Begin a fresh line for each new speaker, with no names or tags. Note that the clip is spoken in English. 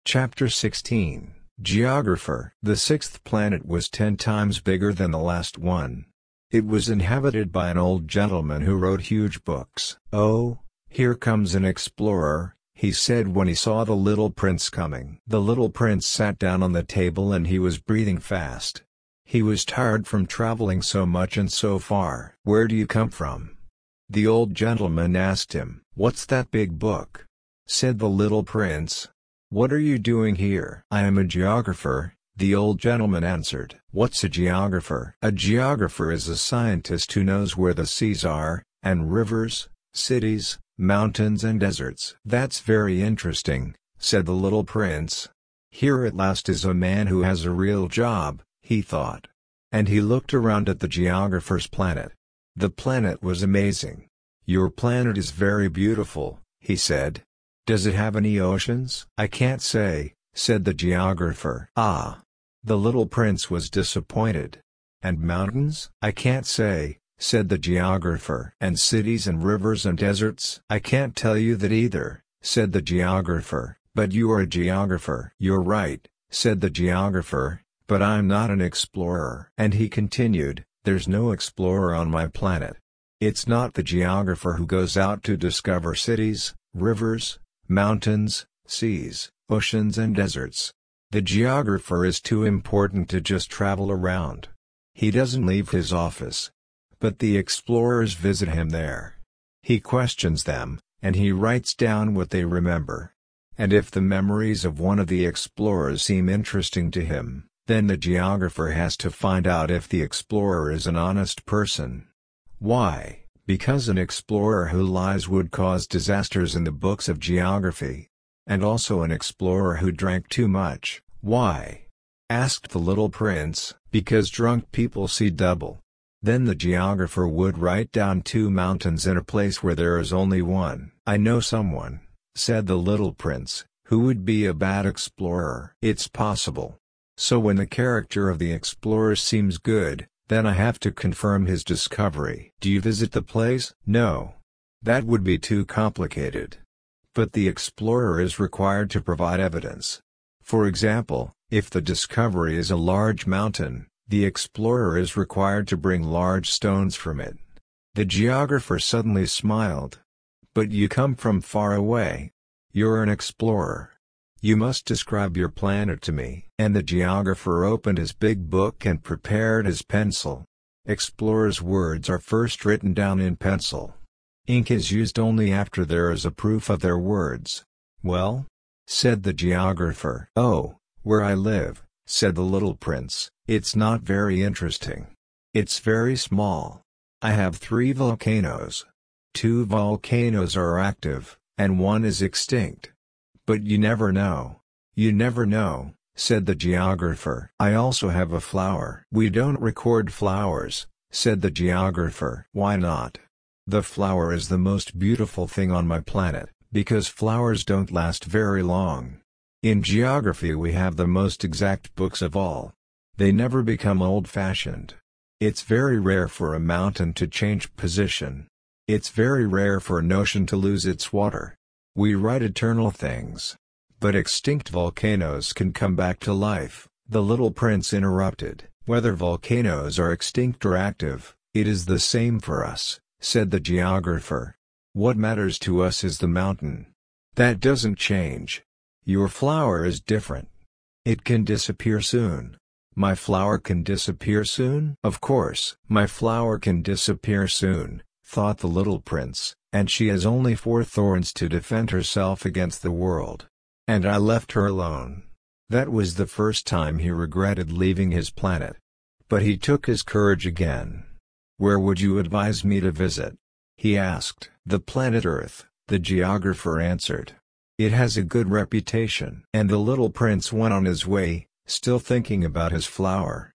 Chapter 16, Geographer. The sixth planet was 10 times bigger than the last one. It was inhabited by an old gentleman who wrote huge books. "Oh, here comes an explorer," he said when he saw the little prince coming. The little prince sat down on the table and he was breathing fast. He was tired from traveling so much and so far. "Where do you come from?" the old gentleman asked him. "What's that big book?" said the little prince. "What are you doing here?" "I am a geographer," the old gentleman answered. "What's a geographer?" "A geographer is a scientist who knows where the seas are, and rivers, cities, mountains and deserts." "That's very interesting," said the little prince. "Here at last is a man who has a real job," he thought. And he looked around at the geographer's planet. The planet was amazing. "Your planet is very beautiful," he said. "Does it have any oceans?" "I can't say," said the geographer. "Ah!" The little prince was disappointed. "And mountains?" "I can't say," said the geographer. "And cities and rivers and deserts?" "I can't tell you that either," said the geographer. "But you are a geographer." "You're right," said the geographer, "but I'm not an explorer." And he continued, "There's no explorer on my planet. It's not the geographer who goes out to discover cities, rivers, mountains, seas, oceans and deserts. The geographer is too important to just travel around. He doesn't leave his office. But the explorers visit him there. He questions them, and he writes down what they remember. And if the memories of one of the explorers seem interesting to him, then the geographer has to find out if the explorer is an honest person. Why? Because an explorer who lies would cause disasters in the books of geography. And also an explorer who drank too much. Why? Asked the little prince. Because drunk people see double. Then the geographer would write down 2 mountains in a place where there is only one. "I know someone," said the little prince, "who would be a bad explorer." "It's possible. So when the character of the explorer seems good, then I have to confirm his discovery." "Do you visit the place?" "No. That would be too complicated. But the explorer is required to provide evidence. For example, if the discovery is a large mountain, the explorer is required to bring large stones from it." The geographer suddenly smiled. "But you come from far away. You're an explorer. You must describe your planet to me." And the geographer opened his big book and prepared his pencil. Explorers' words are first written down in pencil. Ink is used only after there is a proof of their words. "Well?" said the geographer. "Oh, where I live," said the little prince, "it's not very interesting. It's very small. I have 3 volcanoes. 2 volcanoes are active, and 1 is extinct. But you never know." "You never know," said the geographer. "I also have a flower." "We don't record flowers," said the geographer. "Why not?" "The flower is the most beautiful thing on my planet, because flowers don't last very long. In geography we have the most exact books of all. They never become old-fashioned. It's very rare for a mountain to change position. It's very rare for an ocean to lose its water. We write eternal things. But extinct volcanoes can come back to life." The little prince interrupted. "Whether volcanoes are extinct or active, it is the same for us," said the geographer. "What matters to us is the mountain. That doesn't change. Your flower is different. It can disappear soon." "My flower can disappear soon?" "Of course. My flower can disappear soon," thought the little prince, "and she has only 4 thorns to defend herself against the world. And I left her alone." That was the first time he regretted leaving his planet. But he took his courage again. "Where would you advise me to visit?" he asked. "The planet Earth," the geographer answered. "It has a good reputation." And the little prince went on his way, still thinking about his flower.